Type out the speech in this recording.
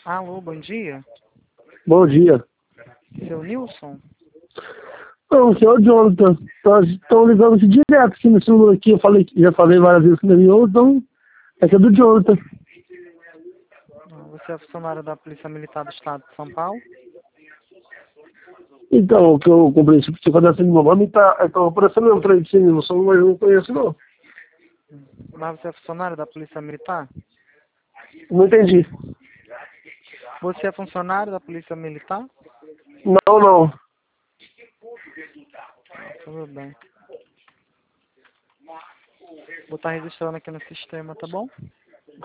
Alô, bom dia. Bom dia. Seu Nilson? Não, o senhor Jonathan. Estão ligando -se direto aqui nesse número aqui. Já falei várias vezes que não é então esse é do Jonathan. Você é funcionário da Polícia Militar do Estado de São Paulo? Então, o que eu comprei esse cadastro no meu nome está aparecendo meu trem de Nilson, mas eu não conheço não. Mas você é funcionário da Polícia Militar? Não entendi. Você é funcionário da Polícia Militar? Não, não. Tudo bem. Vou estar registrando aqui no sistema, tá bom?